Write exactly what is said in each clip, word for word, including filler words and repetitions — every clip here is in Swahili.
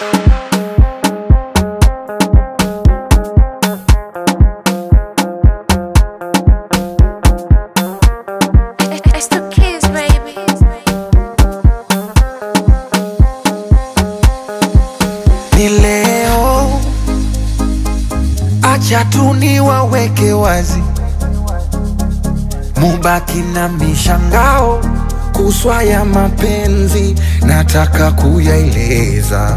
Ni leo, acha tu niwaweke wazi, mubaki na mishangao kuswa ya mapenzi, nataka kuyaeleza.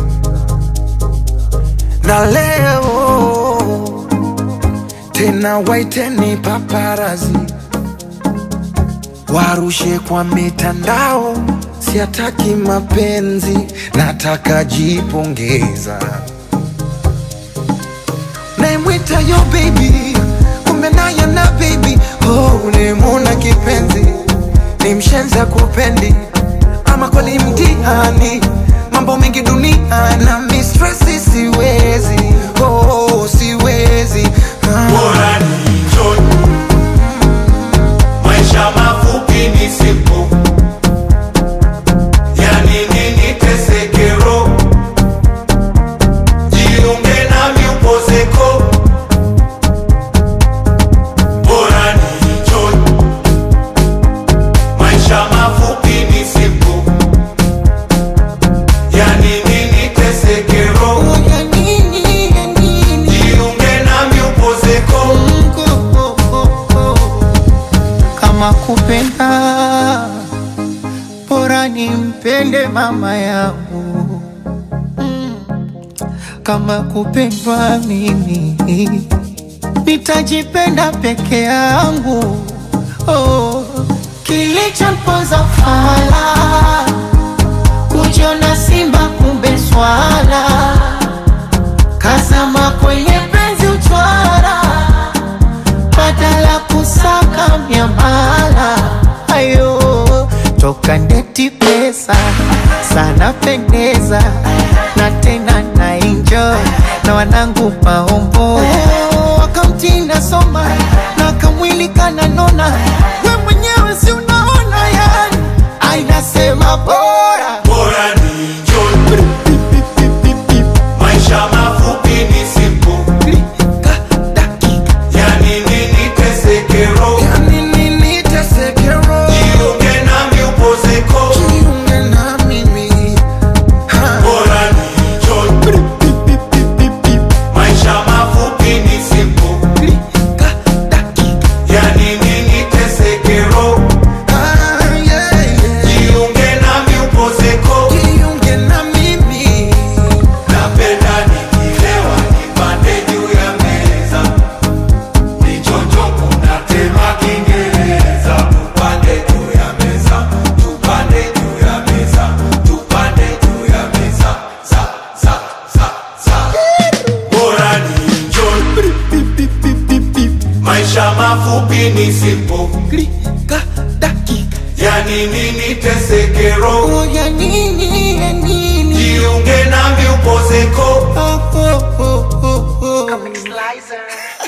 Na leo tena waiteni paparazi, warushe kwa mitandao, siataki mapenzi, nataka jipongeza. Naimwita yo baby, kumbe naye na baby. Oh, ulimuna kipenzi, ni mshenza kupendi, ama kweli mtihani, mambo mengi dunia na mistressi, siwezi, oh siwezi. ah. Bora ni enjoy, maisha mafupi ni simple. Yani nini tesekero, jiunge nami upozeko. Bora ni enjoy, maisha mafupi ni simple. Yani nini tesekero, jiunge nami upozeko. Kama kupenda, bora nimpende mama yangu. Kama kupendwa mimi, nitajipenda peke yangu. Oh, kilichomponza fala, kujiona simba kumbe swala, kazama kwenye penzi uchwara, badala kusaka miamala. Ayo, toka ndeti pesa, sana pendeza, na tena na enjoy, na wanangu maombo. Oh, akaunti nasoma, na kamwili kananona, we mwenyewe si unaona yani. Ainasema bora, Bora ni enjoy, maisha mafupi ni simple. Klika dakika, Yani nini tesekero, yani nini tesekero, jiunge nami upozeko. jiunge na mimi. ha. Bora ni enjoy, maisha mafupi ni simple. Klika dakika, Yani nini tesekero, ah, yeah, yeah. jiunge nami upozeko. Jiunge na mimi. Napenda nikilewa nipande juu ya meza, nichonjo kuna tema Kiingereza. Tupande juu ya meza, tupande juu ya meza, tupande juu ya meza, za za za za. Bora ni enjoy, maisha mafupi ni simple. Klika dakika, Yani nini tesekero, oh ya nini ya nini. jiunge nami upozeko. Oh, oh, oh, oh, oh. Slicer.